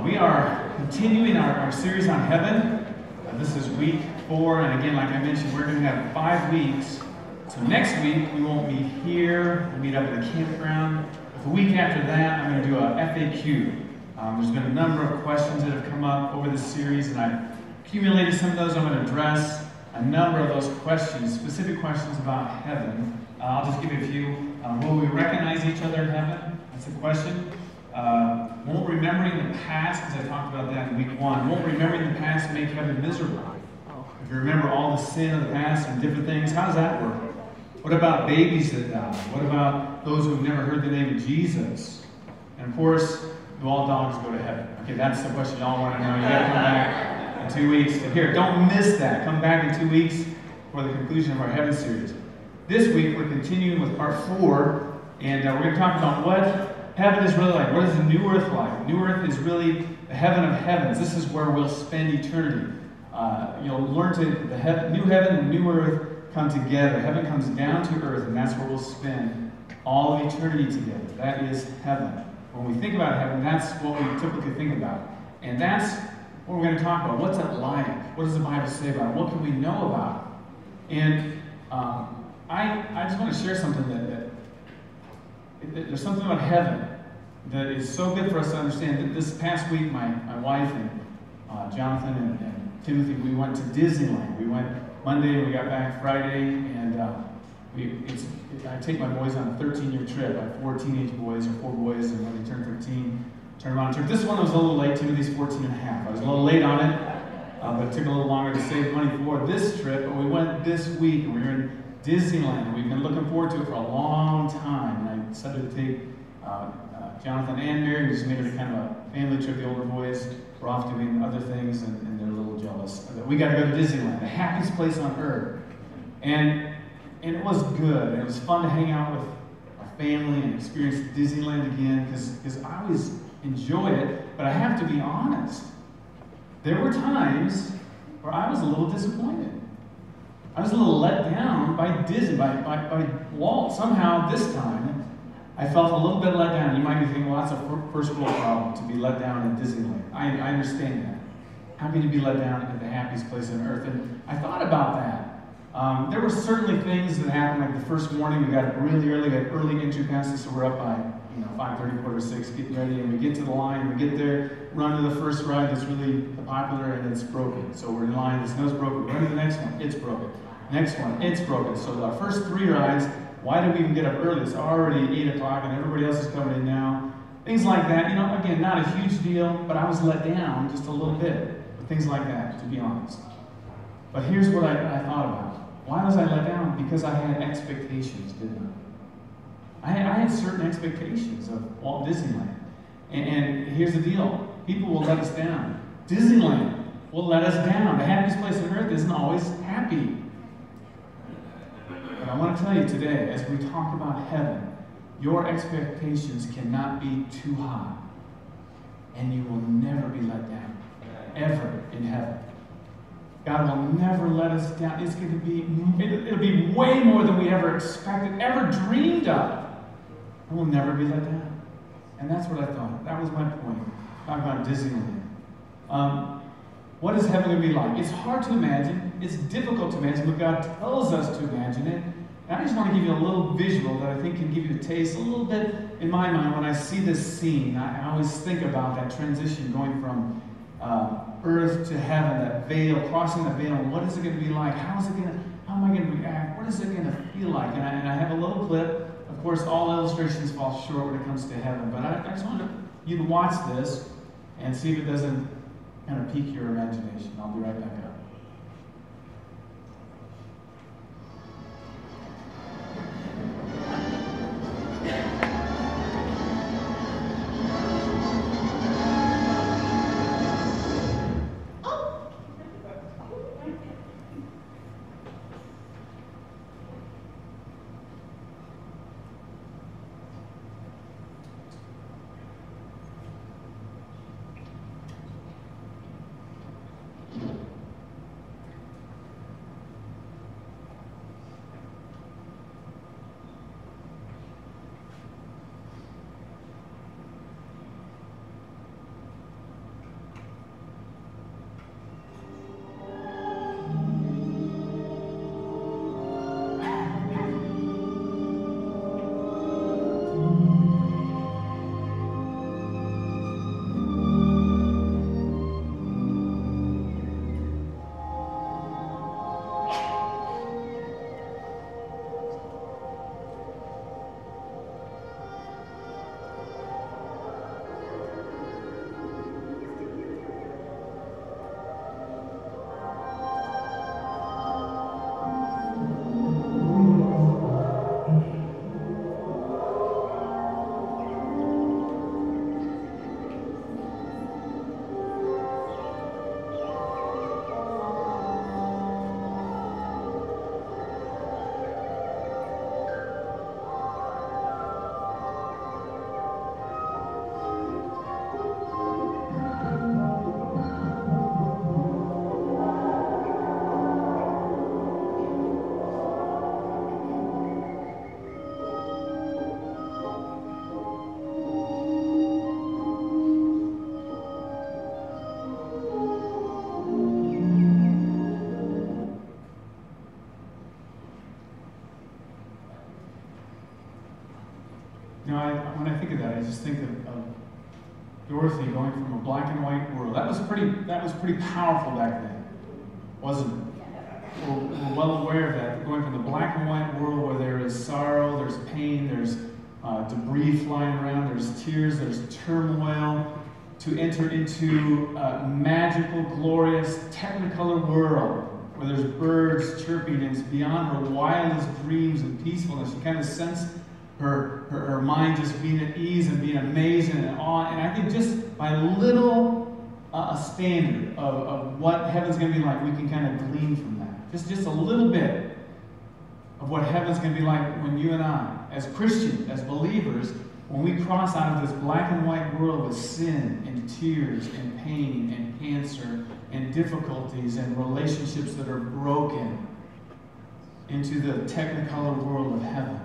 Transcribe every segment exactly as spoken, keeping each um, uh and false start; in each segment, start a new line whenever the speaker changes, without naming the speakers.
we are continuing our, our series on heaven. Uh, this is week four, and again, like I mentioned, we're going to have five weeks. So next week, we won't meet here, we'll meet up at the campground. But the week after that, I'm going to do a F A Q. Um, there's been a number of questions that have come up over this series, and I've accumulated some of those. I'm going to address a number of those questions, specific questions about heaven. Uh, I'll just give you a few. Uh, will we recognize each other in heaven? That's a question. Uh, won't remembering the past, because I talked about that in week one, won't remembering the past make heaven miserable? If you remember all the sin of the past and different things, how does that work? What about babies that die? What about those who've never heard the name of Jesus? And of course, do all dogs go to heaven? Okay, that's the question y'all want to know. You got to come back in two weeks. Here, don't miss that. Come back in two weeks for the conclusion of our heaven series. This week, we're continuing with part four, and uh, we're going to talk about what heaven is really like. What is the new earth like? New earth is really the heaven of heavens. This is where we'll spend eternity. Uh, you'll learn to, the heaven, new heaven and new earth come together. Heaven comes down to earth, and that's where we'll spend all of eternity together. That is heaven. When we think about heaven, that's what we typically think about. And that's what we're going to talk about. What's it like? What does the Bible say about it? What can we know about it? And um, I, I just want to share something that, that there's something about heaven that is so good for us to understand. That this past week, my, my wife and uh, Jonathan and, and Timothy, we went to Disneyland. We went Monday and we got back Friday, and uh, we, it's, it, I take my boys on a thirteen-year trip. I have four teenage boys, or four boys, and when they turn thirteen, turn them on a trip. This one was a little late. Timothy's fourteen and a half. I was a little late on it, uh, but it took a little longer to save money for this trip. But we went this week, and we were in Disneyland. We've been looking forward to it for a long time. And I decided to take uh, uh, Jonathan and Mary. We just made it a kind of a family trip. The older boys were off doing other things, and, and they're a little jealous that we got to go to Disneyland, the happiest place on earth. And and it was good. And it was fun to hang out with our family and experience Disneyland again, because I always enjoy it. But I have to be honest. There were times where I was a little disappointed. I was a little let down by Disney, by, by, by Walt. Somehow this time, I felt a little bit let down. You might be thinking, well, that's a first world problem to be let down at Disneyland. I, I understand that. How can you be let down at the happiest place on earth? And I thought about that. Um, there were certainly things that happened, like the first morning, we got up really early, we had early entry passes, so we're up by you know five thirty, quarter six, getting ready, and we get to the line, we get there, run to the first ride that's really popular, and it's broken. So we're in line, the snow's broken, run to the next one, it's broken. Next one, it's broken. So our first three rides, why did we even get up early? It's already eight o'clock and everybody else is coming in now. Things like that. You know, again, not a huge deal, but I was let down just a little bit with things like that, to be honest. But here's what I, I thought about. Why was I let down? Because I had expectations, didn't I? I had, I had certain expectations of Walt Disneyland. And, and here's the deal. People will let us down. Disneyland will let us down. The happiest place on earth isn't always happy. But I want to tell you today, as we talk about heaven, your expectations cannot be too high. And you will never be let down, ever in heaven. God will never let us down. It's going to be, it'll be way more than we ever expected, ever dreamed of. And we'll never be let down. And that's what I thought. That was my point. Talking about Disneyland. Um, what is heaven going to be like? It's hard to imagine. It's difficult to imagine, but God tells us to imagine it. And I just want to give you a little visual that I think can give you a taste, a little bit in my mind. When I see this scene, I, I always think about that transition going from uh, earth to heaven, that veil, crossing the veil. What is it going to be like? How is it going to, how am I going to react? What is it going to feel like? And I, and I have a little clip. Of course, all illustrations fall short when it comes to heaven, but I, I just want you to watch this and see if it doesn't kind of pique your imagination. I'll be right back up.
Thank you.
just think of, of Dorothy going from a black and white world. That was pretty, that was pretty powerful back then, wasn't it? We're, we're well aware of that. Going from the black and white world where there is sorrow, there's pain, there's uh, debris flying around, there's tears, there's turmoil, to enter into a magical, glorious, technicolor world where there's birds chirping and it's beyond her wildest dreams and peacefulness. You kind of sense her, her, her mind just being at ease and being amazed and in awe. And I think just by little uh, a standard of, of what heaven's going to be like, we can kind of glean from that. Just, just a little bit of what heaven's going to be like when you and I, as Christians, as believers, when we cross out of this black and white world with sin and tears and pain and cancer and difficulties and relationships that are broken into the technicolor world of heaven.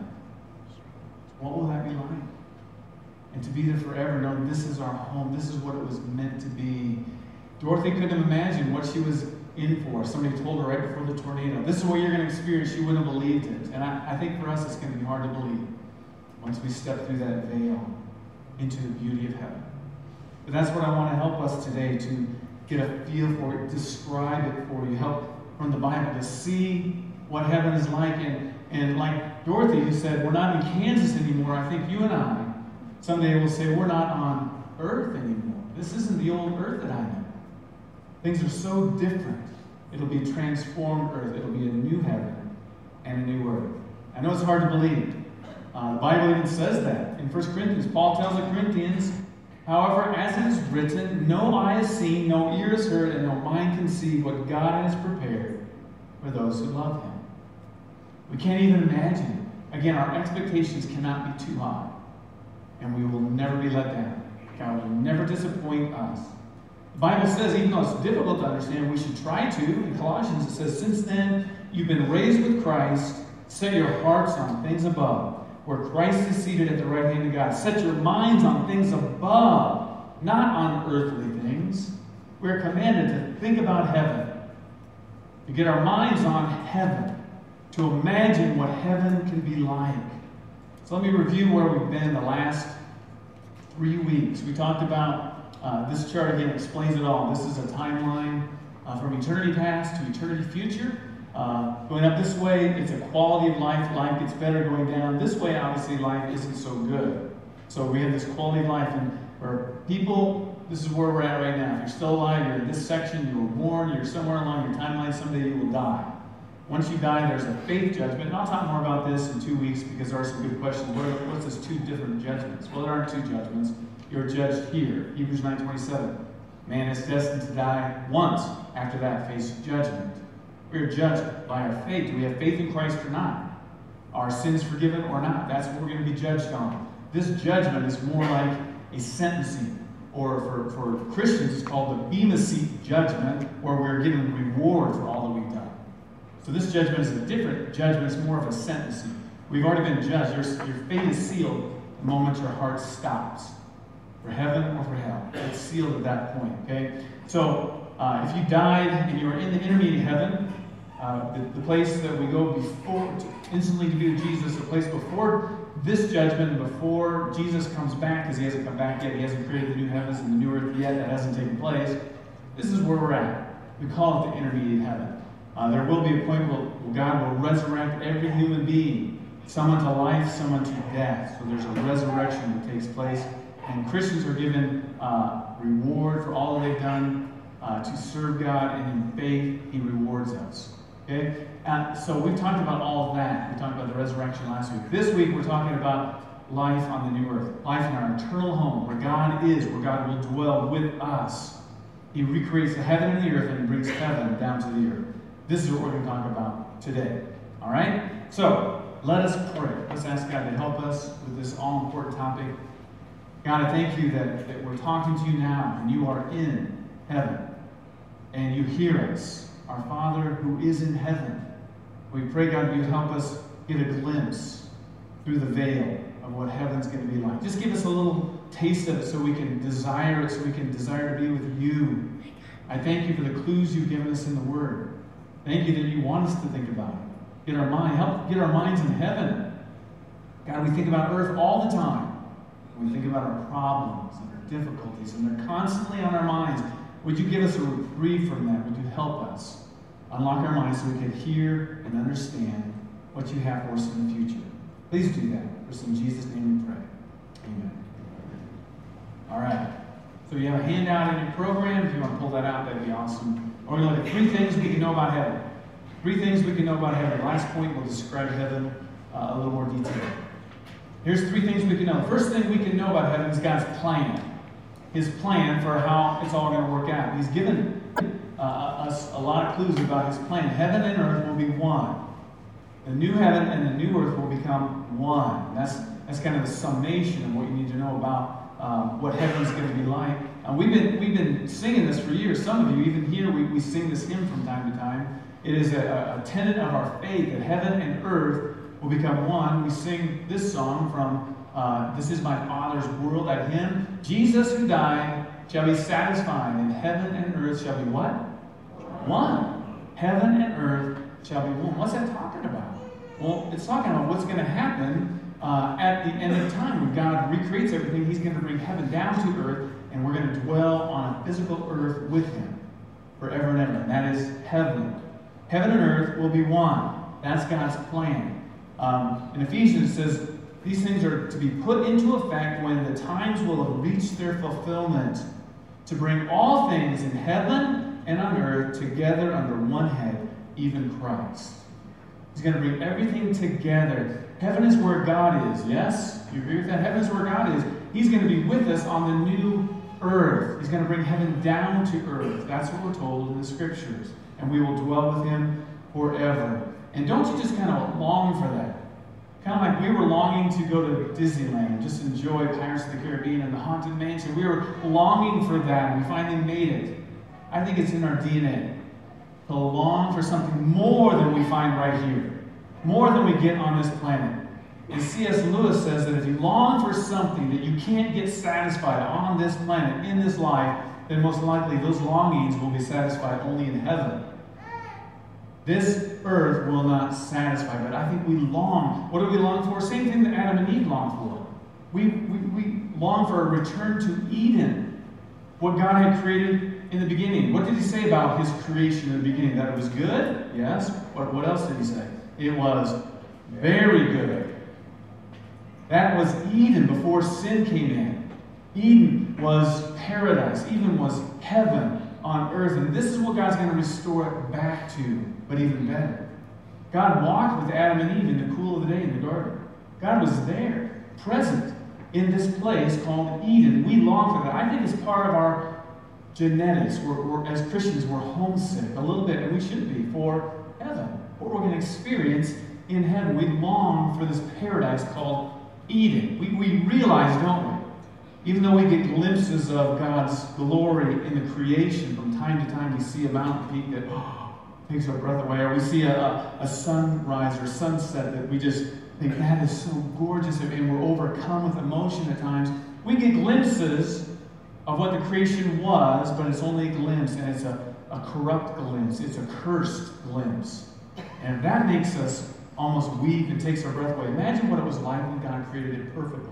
What will that be like? And to be there forever, knowing this is our home, this is what it was meant to be. Dorothy couldn't have imagined what she was in for. Somebody told her right before the tornado, this is what you're going to experience. She wouldn't have believed it. And I, I think for us it's going to be hard to believe once we step through that veil into the beauty of heaven. But that's what I want to help us today, to get a feel for it, describe it for you, help from the Bible to see what heaven is like. And, and like Dorothy, who said, we're not in Kansas anymore, I think you and I someday will say, we're not on earth anymore. This isn't the old earth that I know. Things are so different. It'll be a transformed earth. It'll be a new heaven and a new earth. I know it's hard to believe. Uh, the Bible even says that. In First Corinthians, Paul tells the Corinthians, however, as it is written, no eye has seen, no ear has heard, and no mind conceive what God has prepared for those who love Him. We can't even imagine. Again, our expectations cannot be too high. And we will never be let down. God will never disappoint us. The Bible says, even though it's difficult to understand, we should try to. In Colossians, it says, since then you've been raised with Christ, set your hearts on things above, where Christ is seated at the right hand of God. Set your minds on things above, not on earthly things. We're commanded to think about heaven, to get our minds on heaven, to imagine what heaven can be like. So let me review where we've been the last three weeks. We talked about, uh, this chart again explains it all. This is a timeline uh, from eternity past to eternity future. Uh, going up this way, it's a quality of life. Life gets better. Going down this way, obviously, life isn't so good. So we have this quality of life, and for people, this is where we're at right now. If you're still alive, you're in this section, you were born, you're somewhere along your timeline, someday you will die. Once you die, there's a faith judgment, and I'll talk more about this in two weeks because there are some good questions. What are, what's this two different judgments? Well, there aren't two judgments. You're judged here. Hebrews nine twenty-seven. Man is destined to die once. After that, face judgment. We are judged by our faith. Do we have faith in Christ or not? Are sins forgiven or not? That's what we're going to be judged on. This judgment is more like a sentencing. Or for, for Christians, it's called the Bema Seat judgment, where we're given reward for all that we've done. So this judgment is a different judgment. It's more of a sentencing. We've already been judged. Your, your fate is sealed the moment your heart stops. For heaven or for hell. It's sealed at that point. Okay? So uh, if you died and you were in the intermediate heaven, Uh, the, the place that we go before, to, instantly to be with Jesus, the place before this judgment, before Jesus comes back, because He hasn't come back yet, He hasn't created the new heavens and the new earth yet, that hasn't taken place. This is where we're at. We call it the intermediate heaven. Uh, there will be a point where God will resurrect every human being, some unto life, some unto death. So there's a resurrection that takes place, and Christians are given uh, reward for all that they've done uh, to serve God, and in faith He rewards us. Okay? Uh, so we've talked about all of that. We talked about the resurrection last week. This week we're talking about life on the new earth. Life in our eternal home, where God is, where God will dwell with us. He recreates the heaven and the earth, and He brings heaven down to the earth. This is what we're going to talk about today. Alright? So, let us pray. Let's ask God to help us with this all-important topic. God, I thank You that, that we're talking to You now, and You are in heaven. And You hear us. Our Father who is in heaven. We pray, God, that You help us get a glimpse through the veil of what heaven's going to be like. Just give us a little taste of it so we can desire it, so we can desire to be with You. I thank You for the clues You've given us in the Word. Thank You that You want us to think about it. Get our mind, help get our minds in heaven. God, we think about earth all the time. when we think about our problems and our difficulties, and they're constantly on our minds, would you give us a reprieve from that? Would you help us unlock our minds so we can hear and understand what you have for us in the future? Please do that. For in Jesus' name we pray. Amen. All right. So you have a handout in your program. If you want to pull that out, that'd be awesome. We're going to look at three things we can know about heaven. Three things we can know about heaven. The last point will describe heaven uh, a little more detail. Here's three things we can know. The first thing we can know about heaven is God's plan. His plan for how it's all going to work out. He's given uh, us a lot of clues about his plan. Heaven and earth will be one. The new heaven and the new earth will become one. That's that's kind of the summation of what you need to know about um, what heaven's going to be like. Uh, we've been we've been singing this for years. Some of you, even here, we, we sing this hymn from time to time. It is a, a tenet of our faith that heaven and earth will become one. We sing this song from uh, This Is My Father's World, that hymn. Jesus who died shall be satisfied, and heaven and earth shall be what? One. Heaven and earth shall be one. What's that talking about? Well, it's talking about what's going to happen uh, at the end of time. When God recreates everything, he's going to bring heaven down to earth, and we're going to dwell on a physical earth with him forever and ever. And that is heaven. Heaven and earth will be one. That's God's plan. Um, in Ephesians it says, these things are to be put into effect when the times will have reached their fulfillment, to bring all things in heaven and on earth together under one head, even Christ. He's going to bring everything together. Heaven is where God is, yes? You agree with that? Heaven is where God is. He's going to be with us on the new earth. He's going to bring heaven down to earth. That's what we're told in the Scriptures. And we will dwell with him forever. And don't you just kind of long for that? Kind of like we were longing to go to Disneyland, just enjoy Pirates of the Caribbean and the Haunted Mansion. We were longing for that, and we finally made it. I think it's in our D N A to long for something more than we find right here, more than we get on this planet. And C S Lewis says that if you long for something that you can't get satisfied on this planet, in this life, then most likely those longings will be satisfied only in heaven. This earth will not satisfy, but I think we long. What do we long for? Same thing that Adam and Eve longed for. We, we, we long for a return to Eden, what God had created in the beginning. What did he say about his creation in the beginning? That it was good? Yes. What, what else did he say? It was very good. That was Eden before sin came in. Eden was paradise. Eden was heaven on earth. And this is what God's going to restore it back to, but even better. God walked with Adam and Eve in the cool of the day in the garden. God was there, present in this place called Eden. We long for that. I think it's part of our genetics. We're, we're, as Christians, we're homesick a little bit, and we should be, for heaven. What we're going to experience in heaven. We long for this paradise called Eden. We, we realize, don't we? Even though we get glimpses of God's glory in the creation, from time to time we see a mountain peak that oh, takes our breath away, or we see a, a, a sunrise or sunset that we just think, that is so gorgeous, and we're overcome with emotion at times. We get glimpses of what the creation was, but it's only a glimpse, and it's a, a corrupt glimpse. It's a cursed glimpse. And that makes us almost weep and takes our breath away. Imagine what it was like when God created it perfectly.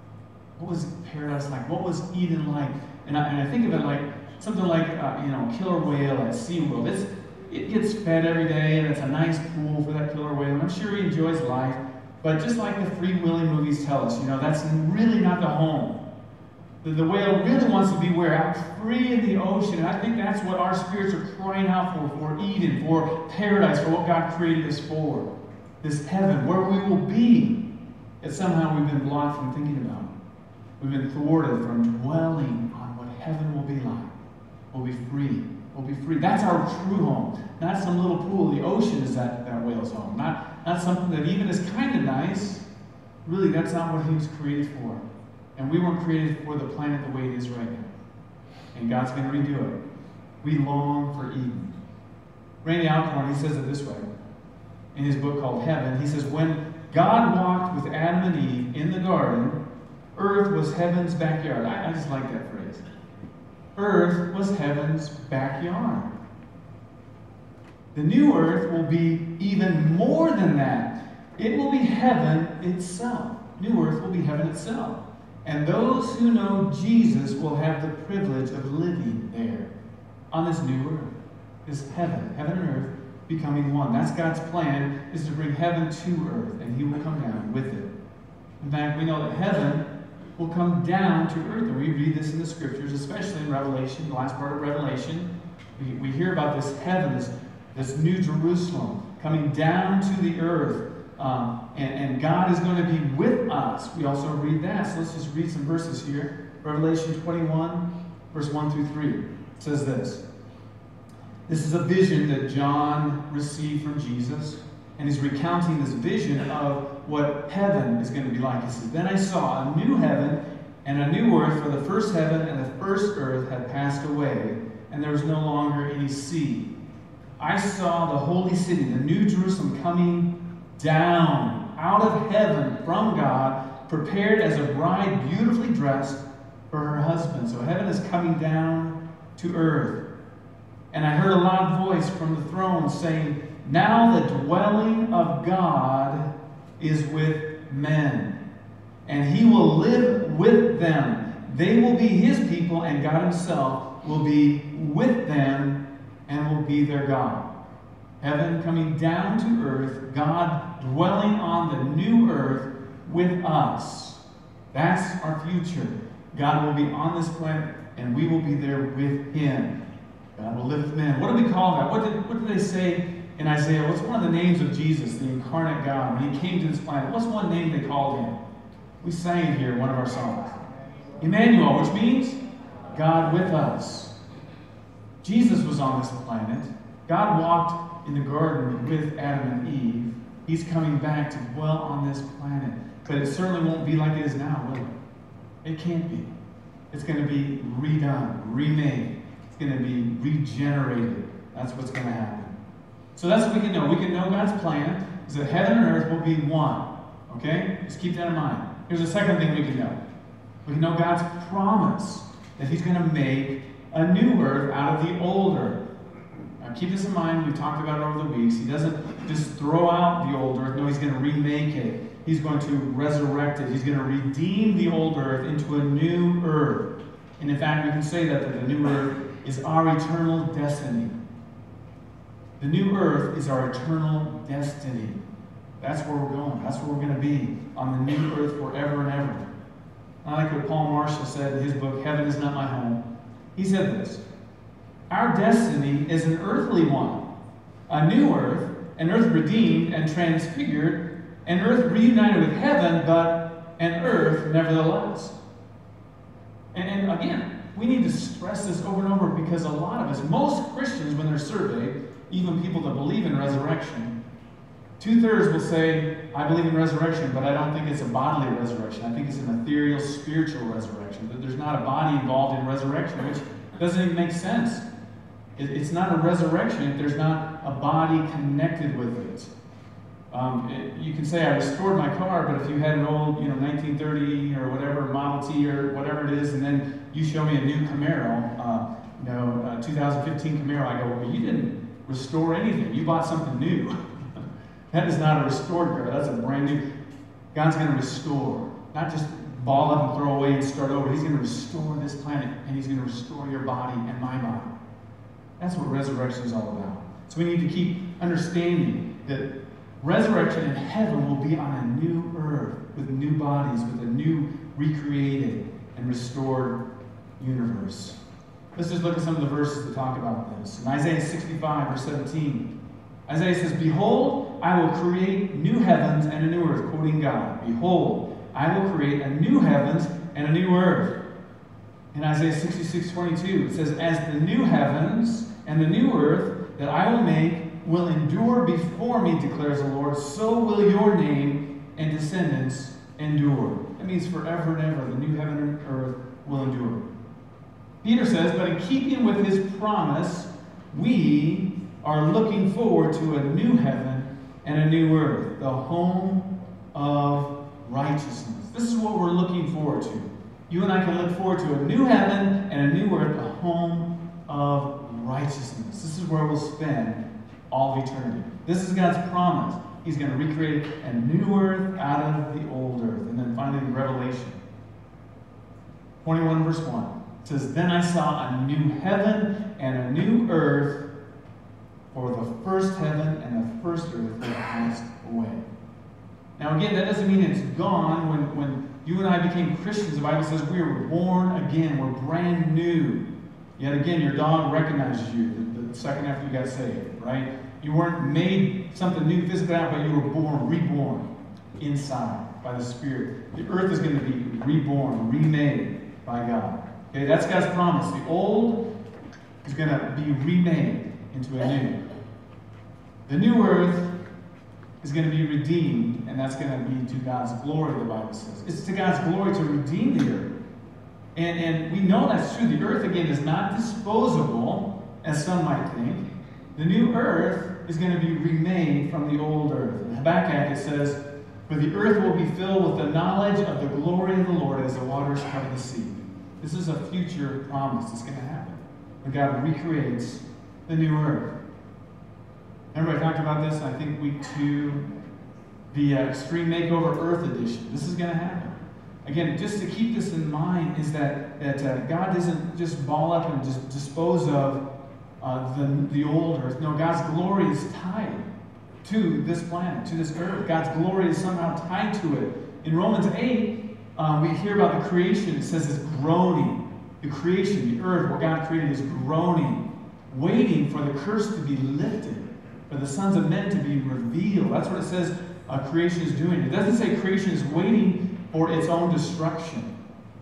What was paradise like? What was Eden like? And I, and I think of it like something like, uh, you know, killer whale at SeaWorld. It's, it gets fed every day, and it's a nice pool for that killer whale. And I'm sure he enjoys life. But just like the Free Willy movies tell us, you know, that's really not the home. The, the whale really wants to be where? Out free in the ocean. And I think that's what our spirits are crying out for, for Eden, for paradise, for what God created us for. This heaven, where we will be. Yet somehow we've been blocked from thinking about it. We've been thwarted from dwelling on what heaven will be like. We'll be free. We'll be free. That's our true home. Not some little pool. The ocean is that, that whale's home. Not, not something that even is kind of nice. Really, that's not what he was created for. And we weren't created for the planet the way it is right now. And God's going to redo it. We long for Eden. Randy Alcorn, he says it this way in his book called Heaven. He says, when God walked with Adam and Eve in the garden, earth was heaven's backyard. I, I just like that phrase. Earth was heaven's backyard. The new earth will be even more than that. It will be heaven itself. New earth will be heaven itself. And those who know Jesus will have the privilege of living there on this new earth, this heaven, heaven and earth becoming one. That's God's plan, is to bring heaven to earth, and he will come down with it. In fact, we know that heaven will come down to earth, and we read this in the scriptures, especially in Revelation, the last part of Revelation. We, we hear about this heaven, this, this new Jerusalem coming down to the earth, um, and, and God is going to be with us. We also read that, so let's just read some verses here. Revelation twenty-one, verse one through three. It says this. This is a vision that John received from Jesus, and he's recounting this vision of what heaven is going to be like. He says, "Then I saw a new heaven and a new earth, for the first heaven and the first earth had passed away, and there was no longer any sea. I saw the holy city, the new Jerusalem, coming down out of heaven from God, prepared as a bride beautifully dressed for her husband." So heaven is coming down to earth. "And I heard a loud voice from the throne saying, 'Now the dwelling of God is with men, and he will live with them. They will be his people, and God himself will be with them and will be their God.'" Heaven coming down to earth, God dwelling on the new earth with us. That's our future. God will be on this planet, and we will be there with him. God will live with men. What do we call that? What did, what did they say in Isaiah? What's one of the names of Jesus, the incarnate God, when he came to this planet? What's one name they called him? We sang it here in one of our songs. Emmanuel, which means God with us. Jesus was on this planet. God walked in the garden with Adam and Eve. He's coming back to dwell on this planet. But it certainly won't be like it is now, will it? It can't be. It's going to be redone, remade. Going to be regenerated. That's what's going to happen. So that's what we can know. We can know God's plan is that heaven and earth will be one. Okay? Just keep that in mind. Here's the second thing we can know. We can know God's promise that he's going to make a new earth out of the old earth. Now keep this in mind. We've talked about it over the weeks. He doesn't just throw out the old earth. No, he's going to remake it. He's going to resurrect it. He's going to redeem the old earth into a new earth. And in fact, we can say that, that the new earth is our eternal destiny. The new earth is our eternal destiny. That's where we're going. That's where we're going to be, on the new earth forever and ever. I like what Paul Marshall said in his book, Heaven is Not My Home. He said this: "Our destiny is an earthly one, a new earth, an earth redeemed and transfigured, an earth reunited with heaven, but an earth nevertheless." And, and again, we need to stress this over and over, because a lot of us, most Christians, when they're surveyed, even people that believe in resurrection, two-thirds will say, "I believe in resurrection, but I don't think it's a bodily resurrection. I think it's an ethereal, spiritual resurrection. That there's not a body involved in resurrection," which doesn't even make sense. It, it's not a resurrection if there's not a body connected with it. Um, it, you can say, "I restored my car," but if you had an old, you know, nineteen thirty or whatever, Model T or whatever it is, and then you show me a new Camaro, uh, you know, uh, two thousand fifteen Camaro, I go, "Well, you didn't restore anything. You bought something new." That is not a restored car. That's a brand new. God's going to restore, not just ball up and throw away and start over. He's going to restore this planet, and he's going to restore your body and my body. That's what resurrection is all about. So we need to keep understanding that resurrection in heaven will be on a new earth with new bodies, with a new recreated and restored universe. Let's just look at some of the verses that talk about this. In Isaiah sixty-five, verse seventeen, Isaiah says, "Behold, I will create new heavens and a new earth," quoting God. "Behold, I will create a new heavens and a new earth." In Isaiah sixty-six, twenty-two, it says, "As the new heavens and the new earth that I will make will endure before me, declares the Lord, so will your name and descendants endure." That means forever and ever, the new heaven and earth will endure. Peter says, "But in keeping with his promise, we are looking forward to a new heaven and a new earth, the home of righteousness." This is what we're looking forward to. You and I can look forward to a new heaven and a new earth, a home of righteousness. This is where we'll spend all of eternity. This is God's promise. He's going to recreate a new earth out of the old earth. And then finally, Revelation. twenty-one verse one. It says, "Then I saw a new heaven and a new earth, for the first heaven and the first earth had passed away." Now again, that doesn't mean it's gone. When, when you and I became Christians, the Bible says we were born again. We're brand new. Yet again, your dog recognizes you the, the second after you got saved, right? You weren't made something new physically out, but you were born, reborn inside by the Spirit. The earth is going to be reborn, remade by God. Okay, that's God's promise. The old is going to be remade into a new. The new earth is going to be redeemed, and that's going to be to God's glory, the Bible says. It's to God's glory to redeem the earth. And, and we know that's true. The earth, again, is not disposable, as some might think. The new earth is going to be remade from the old earth. In Habakkuk, it says, "For the earth will be filled with the knowledge of the glory of the Lord as the waters cover the sea." This is a future promise that's going to happen when God recreates the new earth. Remember I talked about this, I think week two, the uh, Extreme Makeover Earth Edition. This is going to happen. Again, just to keep this in mind is that, that uh, God doesn't just ball up and just dispose of uh, the, the old earth. No, God's glory is tied to this planet, to this earth. God's glory is somehow tied to it. In Romans eight, uh, we hear about the creation. It says it's groaning. The creation, the earth, what God created is groaning, waiting for the curse to be lifted, for the sons of men to be revealed. That's what it says uh, creation is doing. It doesn't say creation is waiting for its own destruction.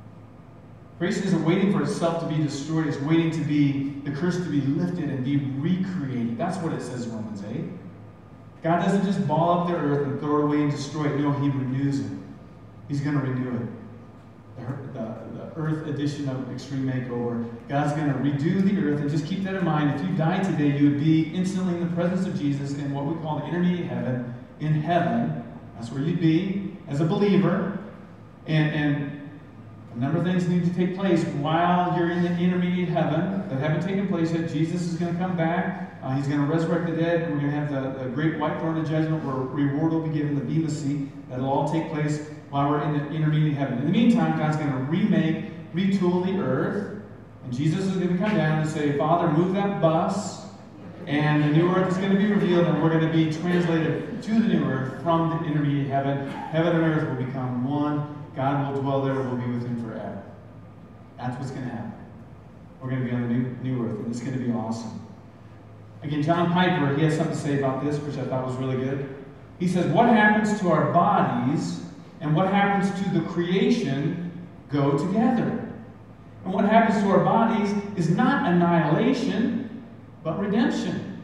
Creation isn't waiting for itself to be destroyed. It's waiting to be, the curse to be lifted and be recreated. That's what it says in Romans eight. God doesn't just ball up the earth and throw it away and destroy it. No, He renews it. He's going to renew it. The, the, the earth edition of Extreme Makeover. God's going to redo the earth. And just keep that in mind. If you died today, you would be instantly in the presence of Jesus in what we call the intermediate heaven. In heaven. That's where you'd be as a believer. And, and a number of things need to take place while you're in the intermediate heaven that haven't taken place yet. Jesus is going to come back. Uh, he's going to resurrect the dead. And we're going to have the, the great white throne of judgment where reward will be given, the Bema seat. That'll all take place while we're in the intermediate heaven. In the meantime, God's going to remake, retool the earth. And Jesus is going to come down and say, "Father, move that bus. And the new earth is going to be revealed, and we're going to be translated to the new earth from the intermediate heaven. Heaven and earth will become one. God will dwell there, we'll be with Him forever." That's what's going to happen. We're going to be on the new, new earth, and it's going to be awesome. Again, John Piper, he has something to say about this, which I thought was really good. He says, "What happens to our bodies and what happens to the creation go together. And what happens to our bodies is not annihilation, but redemption.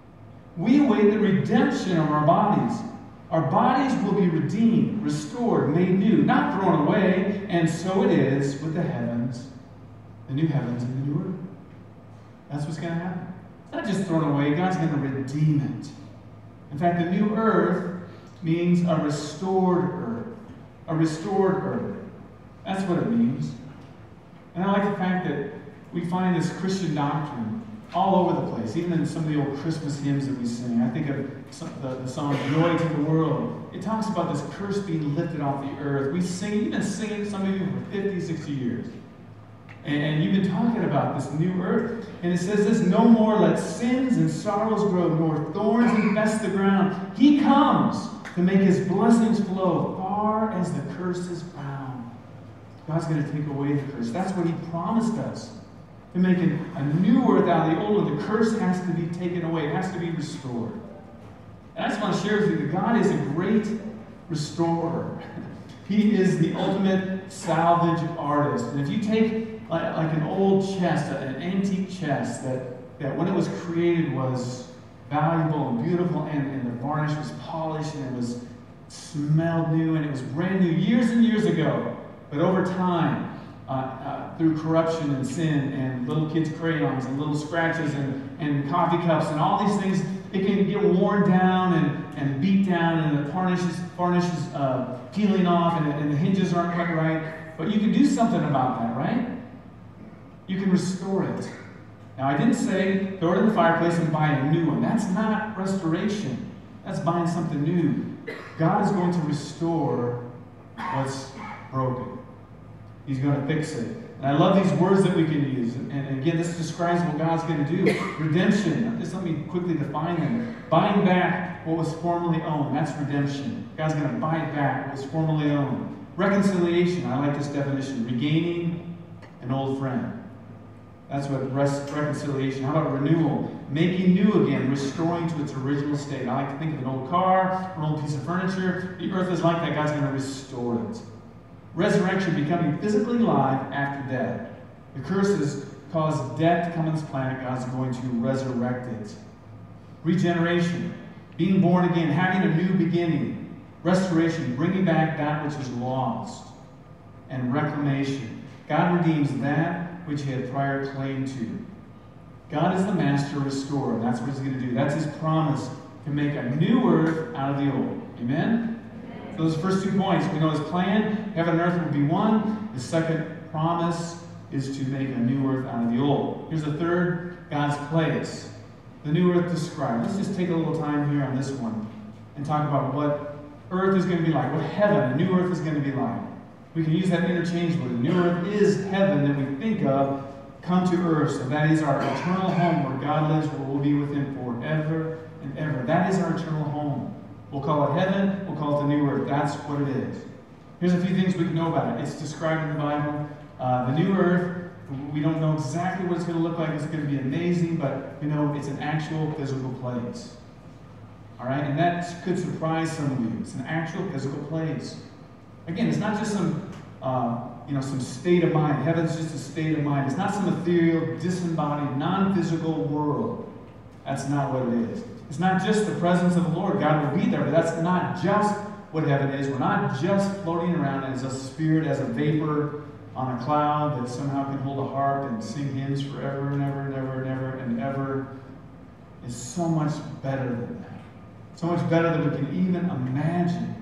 We await the redemption of our bodies. Our bodies will be redeemed, restored, made new, not thrown away, and so it is with the heavens, the new heavens and the new earth." That's what's going to happen. It's not just thrown away. God's going to redeem it. In fact, the new earth means a restored earth. A restored earth. That's what it means. And I like the fact that we find this Christian doctrine all over the place, even in some of the old Christmas hymns that we sing. I think of some, the, the song "Joy to the World." It talks about this curse being lifted off the earth. We sing, you've been singing, some of you, for fifty, sixty years. And, and you've been talking about this new earth. And it says this: "No more let sins and sorrows grow, nor thorns infest the ground. He comes to make His blessings flow far as the curse is found." God's going to take away the curse. That's what He promised us. To make a new earth out of the old one. The curse has to be taken away. It has to be restored. And I just want to share with you that God is a great restorer. He is the ultimate salvage artist. And if you take like, like an old chest, an antique chest that, that when it was created was valuable and beautiful, and, and the varnish was polished and it was smelled new and it was brand new years and years ago. But over time, Uh, uh, through corruption and sin and little kids' crayons and little scratches and, and coffee cups and all these things, it can get worn down and, and beat down, and the varnish is, varnish is uh, peeling off, and, and the hinges aren't quite right. But you can do something about that, right? You can restore it. Now, I didn't say throw it in the fireplace and buy a new one. That's not restoration. That's buying something new. God is going to restore what's broken. He's going to fix it. And I love these words that we can use. And, and again, this describes what God's going to do. Redemption. Just let me quickly define them. Buying back what was formerly owned. That's redemption. God's going to buy back what was formerly owned. Reconciliation. I like this definition. Regaining an old friend. That's what rest, reconciliation. How about renewal? Making new again, restoring to its original state. I like to think of an old car, an old piece of furniture. The earth is like that. God's going to restore it. Resurrection, becoming physically alive after death. The curses caused death to come on this planet. God's going to resurrect it. Regeneration, being born again, having a new beginning. Restoration, bringing back that which is lost. And reclamation. God redeems that which he had prior claim to. God is the master restorer. That's what he's going to do. That's his promise, to make a new earth out of the old. Amen? Amen. So those first two points, we know his plan, heaven and earth will be one. The second promise is to make a new earth out of the old. Here's the third, God's place. The new earth described. Let's just take a little time here on this one and talk about what earth is going to be like, what heaven, a new earth is going to be like. We can use that interchangeably. The new earth is heaven that we think of come to earth. So that is our eternal home where God lives, where we'll be with him forever and ever. That is our eternal home. We'll call it heaven. We'll call it the new earth. That's what it is. Here's a few things we can know about it. It's described in the Bible. Uh, the new earth, we don't know exactly what it's going to look like. It's going to be amazing, but we know it's an actual physical place. All right? And that could surprise some of you. It's an actual physical place. Again, it's not just some, uh, you know, some state of mind. Heaven's just a state of mind. It's not some ethereal, disembodied, non-physical world. That's not what it is. It's not just the presence of the Lord. God will be there, but that's not just what heaven is. We're not just floating around as a spirit, as a vapor on a cloud that somehow can hold a harp and sing hymns forever and ever and ever and ever and ever. It's so much better than that. So much better than we can even imagine.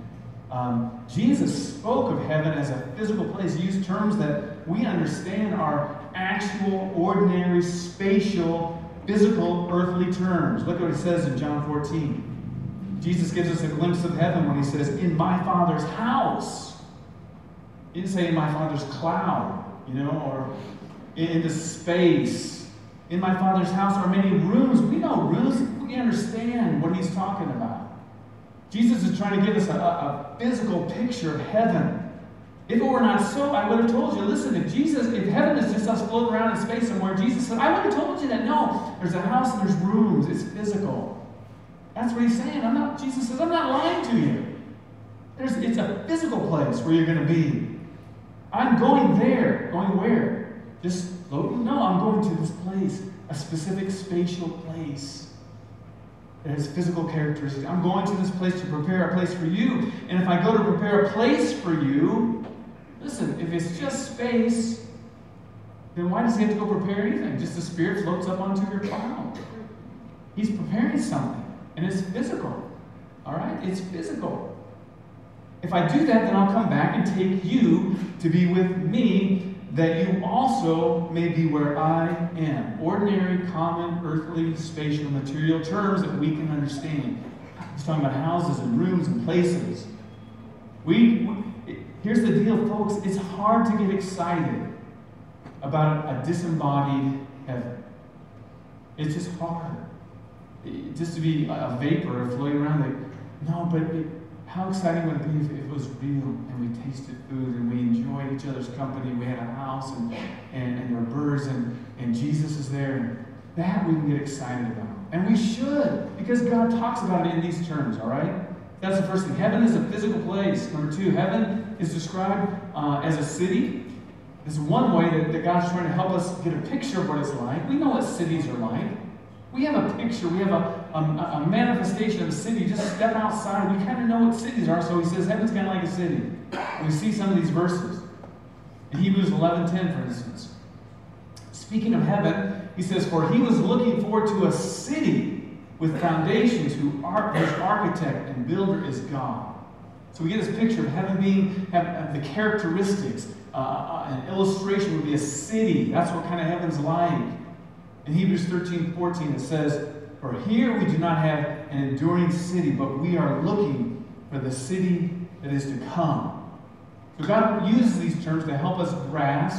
Um, Jesus spoke of heaven as a physical place. He used terms that we understand are actual, ordinary, spatial, physical, earthly terms. Look at what he says in John fourteen. Jesus gives us a glimpse of heaven when he says, in my Father's house. He didn't say in my Father's cloud, you know, or into space. In my Father's house are many rooms. We know rooms. We understand what he's talking about. Jesus is trying to give us a, a physical picture of heaven. If it were not so, I would have told you, listen, if Jesus, if heaven is just us floating around in space somewhere, Jesus said, I would have told you that. No, there's a house and there's rooms. It's physical. That's what he's saying. I'm not, Jesus says, I'm not lying to you. There's, it's a physical place where you're going to be. I'm going there. Going where? Just floating? No, I'm going to this place, a specific spatial place. It has physical characteristics. I'm going to this place to prepare a place for you. And if I go to prepare a place for you, listen, if it's just space, then why does he have to go prepare anything? Just the Spirit floats up onto your cloud. He's preparing something, and it's physical. All right? It's physical. If I do that, then I'll come back and take you to be with me, that you also may be where I am. Ordinary, common, earthly, spatial, material terms that we can understand. He's talking about houses and rooms and places. We, here's the deal, folks. It's hard to get excited about a disembodied heaven. It's just hard. It, just to be a vapor floating around. Like, no, but it, how exciting would it be if it was real and we tasted food and we enjoyed each other's company, we had a house and, and, and there were birds and, and Jesus is there. That we can get excited about. And we should, because God talks about it in these terms, all right? That's the first thing. Heaven is a physical place. Number two, heaven is described uh, as a city. This is one way that, that God's trying to help us get a picture of what it's like. We know what cities are like. We have a picture, we have a, a, a manifestation of a city. Just step outside, we kind of know what cities are. So he says heaven's kind of like a city. We see some of these verses. In Hebrews eleven ten, for instance. Speaking of heaven, he says, for he was looking forward to a city with foundations whose architect and builder is God. So we get this picture of heaven being, have, have the characteristics. Uh, an illustration would be a city. That's what kind of heaven's like. In Hebrews thirteen fourteen, it says, for here we do not have an enduring city, but we are looking for the city that is to come. So God uses these terms to help us grasp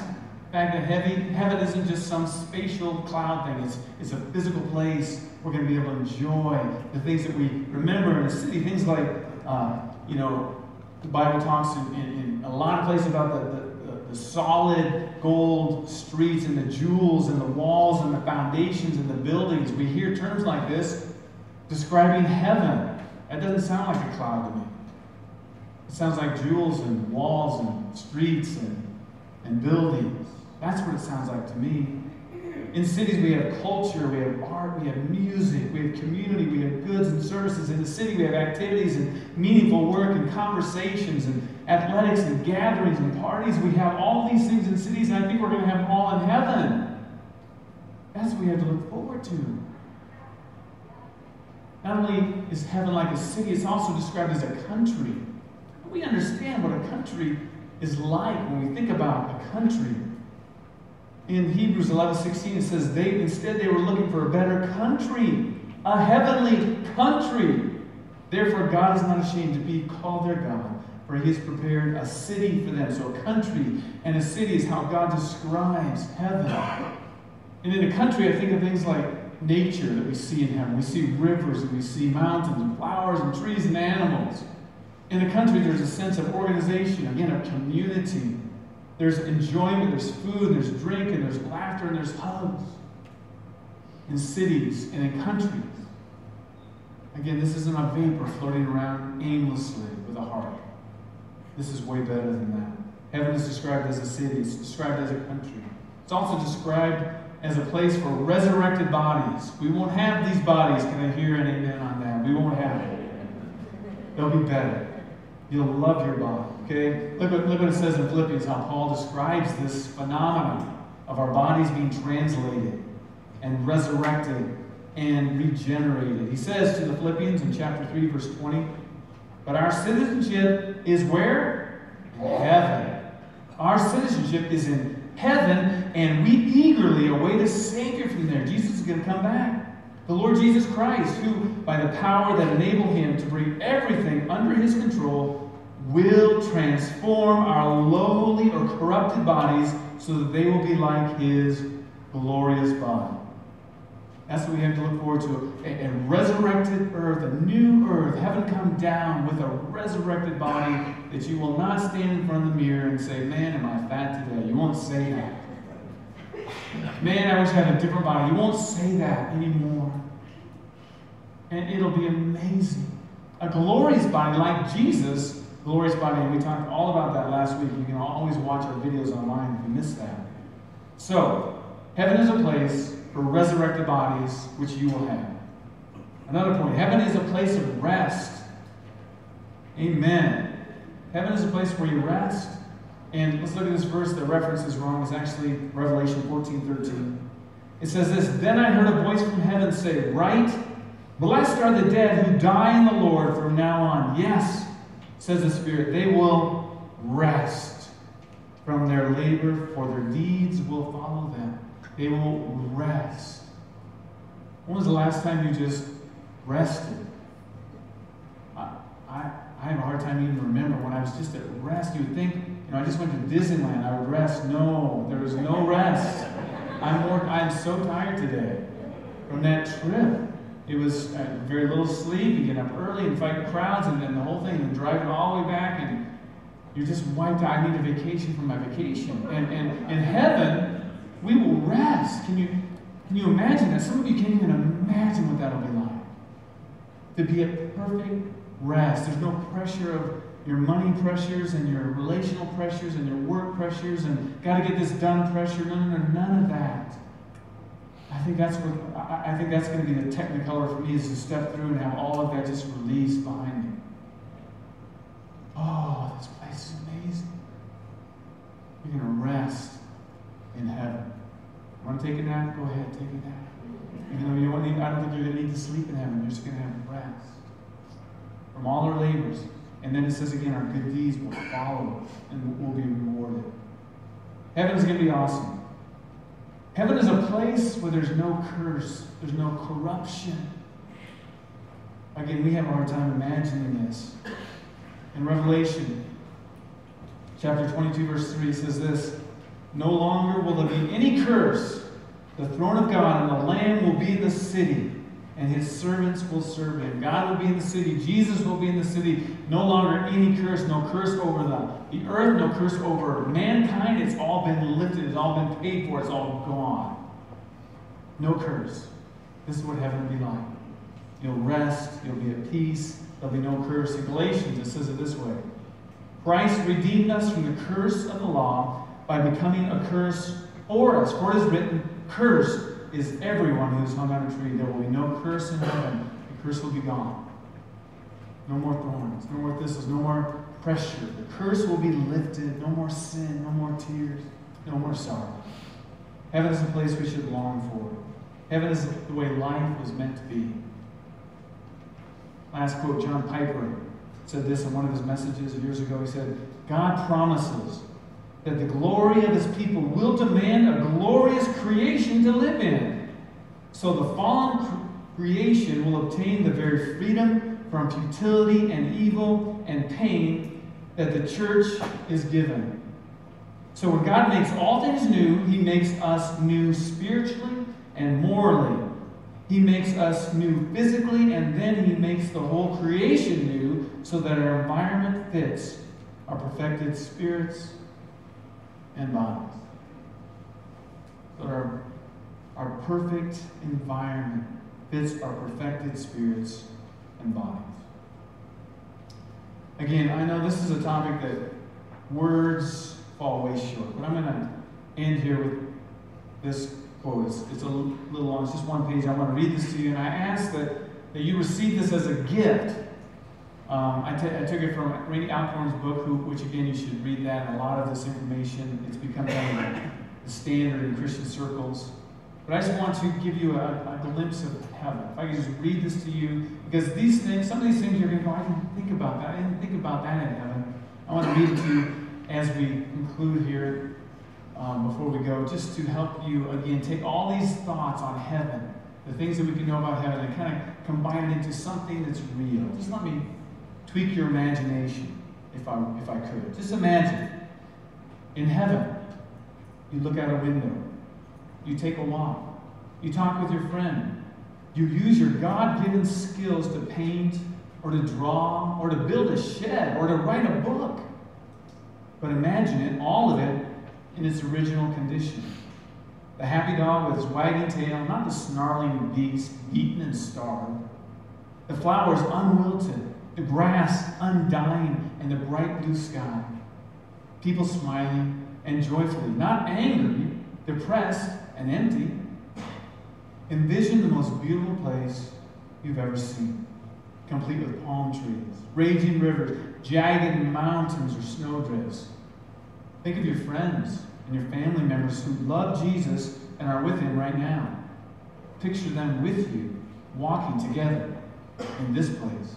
In fact, that heavy, heaven isn't just some spatial cloud thing. It's, it's a physical place we're going to be able to enjoy the things that we remember in the city. Things like, uh, you know, the Bible talks in, in, in a lot of places about the, the, the, the solid gold streets and the jewels and the walls and the foundations and the buildings. We hear terms like this describing heaven. That doesn't sound like a cloud to me. It sounds like jewels and walls and streets and, and buildings. That's what it sounds like to me. In cities, we have culture, we have art, we have music, we have community, we have goods and services. In the city, we have activities and meaningful work and conversations and athletics and gatherings and parties. We have all these things in cities, and I think we're going to have them all in heaven. That's what we have to look forward to. Not only is heaven like a city, it's also described as a country. We understand what a country is like when we think about a country. In Hebrews eleven sixteen, it says, they instead they were looking for a better country, a heavenly country. Therefore, God is not ashamed to be called their God, for He has prepared a city for them. So a country and a city is how God describes heaven. And in a country, I think of things like nature that we see in heaven. We see rivers and we see mountains and flowers and trees and animals. In a country, there's a sense of organization, again, of community. There's enjoyment, there's food, there's drink, and there's laughter, and there's hugs. In cities and in countries. Again, this isn't a vapor floating around aimlessly with a heart. This is way better than that. Heaven is described as a city. It's described as a country. It's also described as a place for resurrected bodies. We won't have these bodies. Can I hear an amen on that? We won't have it. They'll be better. You'll love your body, okay? Look what, look what it says in Philippians, how Paul describes this phenomenon of our bodies being translated and resurrected and regenerated. He says to the Philippians in chapter three, verse twenty, but our citizenship is where? In heaven. Our citizenship is in heaven, and we eagerly await a Savior from there. Jesus is going to come back. The Lord Jesus Christ, who, by the power that enabled Him to bring everything under His control, will transform our lowly or corrupted bodies so that they will be like His glorious body. That's what we have to look forward to. A, a resurrected earth, a new earth, heaven come down with a resurrected body that you will not stand in front of the mirror and say, man, am I fat today? You won't say that. Man, I wish I had a different body. You won't say that anymore. And it'll be amazing. A glorious body like Jesus, glorious body, and we talked all about that last week. You can always watch our videos online if you missed that. So, heaven is a place for resurrected bodies, which you will have. Another point, heaven is a place of rest. Amen. Heaven is a place where you rest. And let's look at this verse. The reference is wrong. It's actually Revelation fourteen thirteen. It says this, then I heard a voice from heaven say, write, blessed are the dead who die in the Lord from now on. Yes, says the Spirit, they will rest from their labor, for their deeds will follow them. They will rest. When was the last time you just rested? I, I, I have a hard time even remembering when I was just at rest. You would think, you know, I just went to Disneyland. I would rest. No, there was no rest. I'm more, I'm so tired today from that trip. It was uh, very little sleep. You get up early and fight crowds, and then the whole thing, and driving all the way back, and you're just wiped out. I need a vacation from my vacation. And, and in heaven, we will rest. Can you, can you imagine that? Some of you can't even imagine what that'll be like. To be at perfect rest. There's no pressure of your money pressures and your relational pressures and your work pressures and got to get this done pressure. No, no, no, none of that. I think that's what I, I think that's going to be the technicolor for me, is to step through and have all of that just released behind me. Oh, this place is amazing. You're going to rest in heaven. Want to take a nap? Go ahead, take a nap. Even though you don't need, I don't think you're going to need to sleep in heaven. You're just going to have rest from all our labors. And then it says again, our good deeds will follow and will be rewarded. Heaven is going to be awesome. Heaven is a place where there's no curse, there's no corruption. Again, we have a hard time imagining this. In Revelation chapter twenty-two, verse three, it says this, No longer will there be any curse. The throne of God and the Lamb will be in the city, and his servants will serve him. God will be in the city. Jesus will be in the city. No longer any curse. No curse over the, the earth. No curse over mankind. It's all been lifted. It's all been paid for. It's all gone. No curse. This is what heaven will be like. You'll rest. You'll be at peace. There'll be no curse. In Galatians, it says it this way. Christ redeemed us from the curse of the law by becoming a curse for us. For it is written, cursed is everyone who is hung on a tree. There will be no curse in heaven. The curse will be gone. No more thorns. No more thistles. No more pressure. The curse will be lifted. No more sin. No more tears. No more sorrow. Heaven is a place we should long for. Heaven is the way life was meant to be. Last quote, John Piper said this in one of his messages years ago. He said, God promises that the glory of his people will demand a glorious creation to live in. So the fallen creation will obtain the very freedom from futility and evil and pain that the church is given. So when God makes all things new, he makes us new spiritually and morally. He makes us new physically, and then he makes the whole creation new so that our environment fits our perfected spirits and bodies. So our, our perfect environment fits our perfected spirits and bodies. Again, I know this is a topic that words fall way short, but I'm going to end here with this quote. It's, it's a little long. It's just one page. I want to read this to you, and I ask that, that you receive this as a gift. Um, I, t- I took it from Randy Alcorn's book, who, which again you should read that. And a lot of this information, it's become kind of the standard in Christian circles. But I just want to give you a, a glimpse of heaven. If I could just read this to you, because these things, some of these things you're going to go, I didn't think about that. I didn't think about that in heaven. I want to read it to you as we conclude here. Um, before we go, just to help you, again, take all these thoughts on heaven, the things that we can know about heaven, and kind of combine it into something that's real. Just let me tweak your imagination, if I, if I could. Just imagine, in heaven, you look out a window, you take a walk, you talk with your friend, you use your God-given skills to paint, or to draw, or to build a shed, or to write a book. But imagine it, all of it, in its original condition. The happy dog with his wagging tail, not the snarling beast, beaten and starved. The flowers unwilted, the grass undying, and the bright blue sky. People smiling and joyfully, not angry, depressed, and empty. Envision the most beautiful place you've ever seen, complete with palm trees, raging rivers, jagged mountains or snowdrifts. Think of your friends and your family members who love Jesus and are with him right now. Picture them with you, walking together in this place.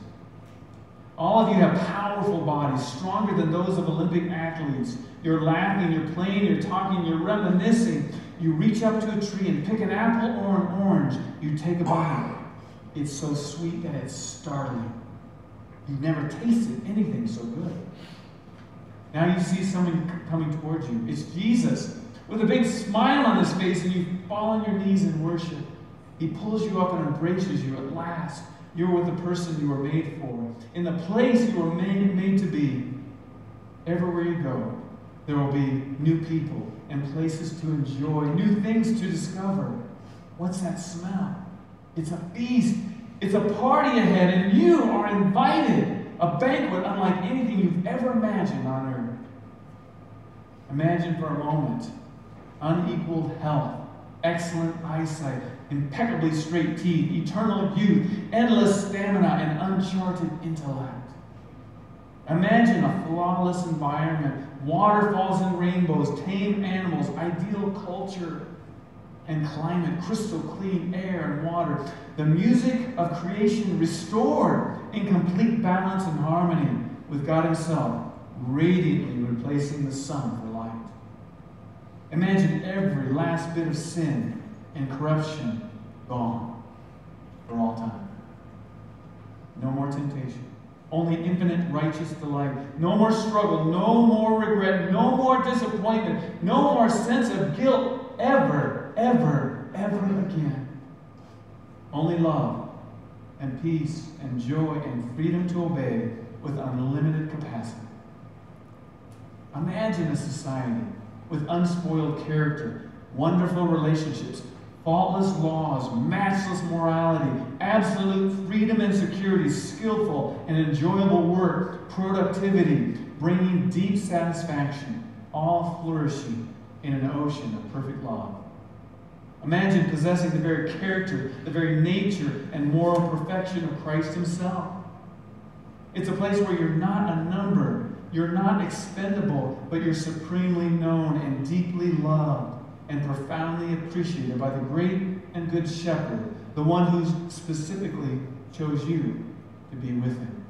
All of you have powerful bodies, stronger than those of Olympic athletes. You're laughing, you're playing, you're talking, you're reminiscing. You reach up to a tree and pick an apple or an orange. You take a bite. It's so sweet that it's startling. You've never tasted anything so good. Now you see someone coming towards you. It's Jesus with a big smile on his face, and you fall on your knees in worship. He pulls you up and embraces you. At last, you're with the person you were made for, in the place you were made, made to be. Everywhere you go, there will be new people and places to enjoy, new things to discover. What's that smell? It's a feast. It's a party ahead, and you are invited. A banquet unlike anything you've ever imagined on earth. Imagine for a moment unequaled health, excellent eyesight, impeccably straight teeth, eternal youth, endless stamina, and uncharted intellect. Imagine a flawless environment, waterfalls and rainbows, tame animals, ideal culture and climate, crystal clean air and water, the music of creation restored in complete balance and harmony with God himself, radiantly replacing the sun for light. Imagine every last bit of sin and corruption gone for all time. No more temptation. only infinite righteous delight. No more struggle, no more regret, no more disappointment, no more sense of guilt ever, ever, ever again. Only love and peace and joy and freedom to obey with unlimited capacity. Imagine a society with unspoiled character, wonderful relationships, faultless laws, matchless morality, absolute freedom and security, skillful and enjoyable work, productivity, bringing deep satisfaction, all flourishing in an ocean of perfect love. Imagine possessing the very character, the very nature and moral perfection of Christ himself. It's a place where you're not a number, you're not expendable, but you're supremely known and deeply loved and profoundly appreciated by the great and good shepherd, the one who specifically chose you to be with him.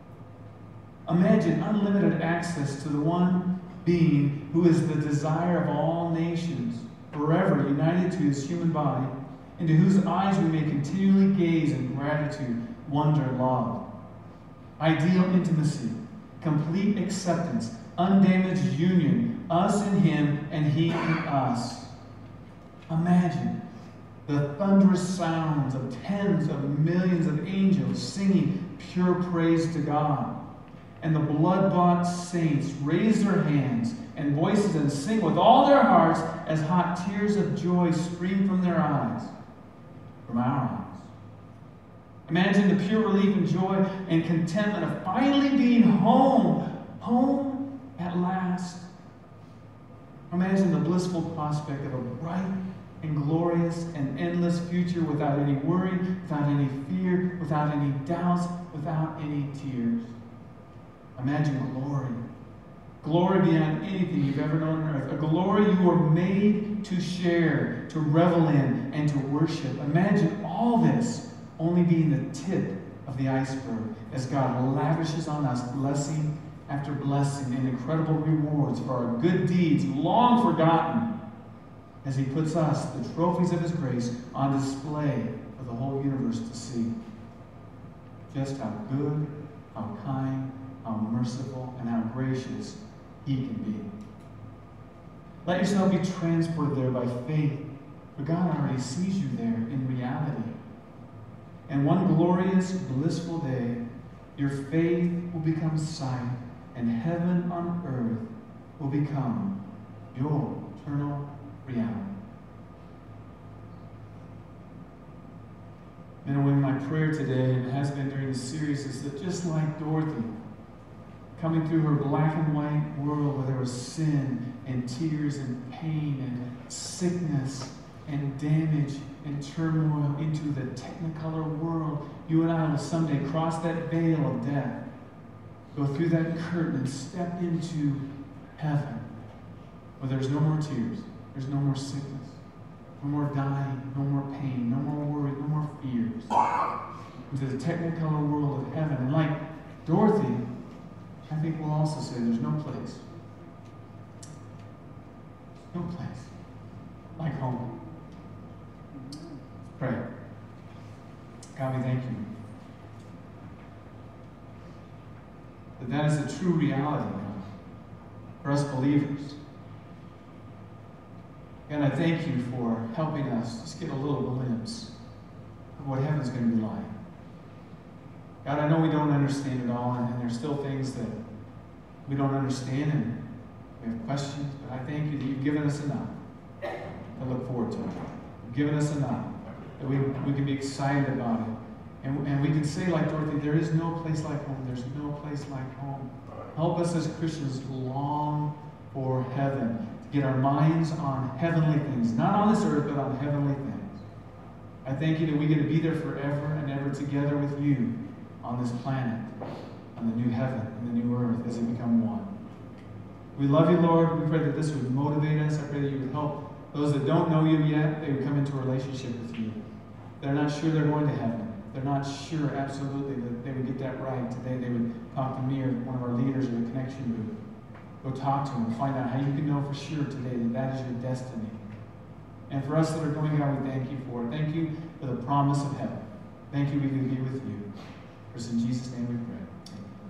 Imagine unlimited access to the one being who is the desire of all nations, forever united to his human body, into whose eyes we may continually gaze in gratitude, wonder, and love. Ideal intimacy, complete acceptance, undamaged union, us in him and he in us. Imagine the thunderous sounds of tens of millions of angels singing pure praise to God, and the blood-bought saints raise their hands and voices and sing with all their hearts as hot tears of joy stream from their eyes, from our eyes. Imagine the pure relief and joy and contentment of finally being home, home at last. Imagine the blissful prospect of a bright and glorious and endless future without any worry, without any fear, without any doubts, without any tears. Imagine glory. Glory beyond anything you've ever known on earth. A glory you were made to share, to revel in, and to worship. Imagine all this only being the tip of the iceberg as God lavishes on us blessing after blessing and incredible rewards for our good deeds long forgotten, as he puts us, the trophies of his grace, on display for the whole universe to see. Just how good, how kind, how merciful, and how gracious he can be. Let yourself be transported there by faith, for God already sees you there in reality. And one glorious, blissful day, your faith will become sight, and heaven on earth will become your eternal reality. Men and women, my prayer today, and it has been during the series, is that just like Dorothy, coming through her black and white world where there was sin and tears and pain and sickness and damage and turmoil, into the technicolor world, you and I will someday cross that veil of death, go through that curtain and step into heaven, where there's no more tears, there's no more sickness, no more dying, no more pain, no more worry, no more fears, into the technicolor world of heaven. And like Dorothy, I think we'll also say there's no place, no place like home. Pray. God, we thank you that that is a true reality, God, for us believers. And I thank you for helping us just get a little glimpse of what heaven's going to be like. God, I know we don't understand it all, and, and there's still things that we don't understand, and we have questions, but I thank you that you've given us enough to look forward to. You've given us enough that we, we can be excited about it. And, and we can say, like Dorothy, there is no place like home. There's no place like home. Help us as Christians long for heaven, to get our minds on heavenly things, not on this earth, but on heavenly things. I thank you that we get to be there forever and ever together with you on this planet, on the new heaven and the new earth as they become one. We love you, Lord. We pray that this would motivate us. I pray that you would help those that don't know you yet, they would come into a relationship with you. They're not sure they're going to heaven. They're not sure absolutely that they would get that right. Today they would talk to me or one of our leaders or the connection group. Go talk to them and find out how you can know for sure today that that is your destiny. And for us that are going out, we thank you for it. Thank you for the promise of heaven. Thank you we can be with you. For in Jesus' name we pray. Amen.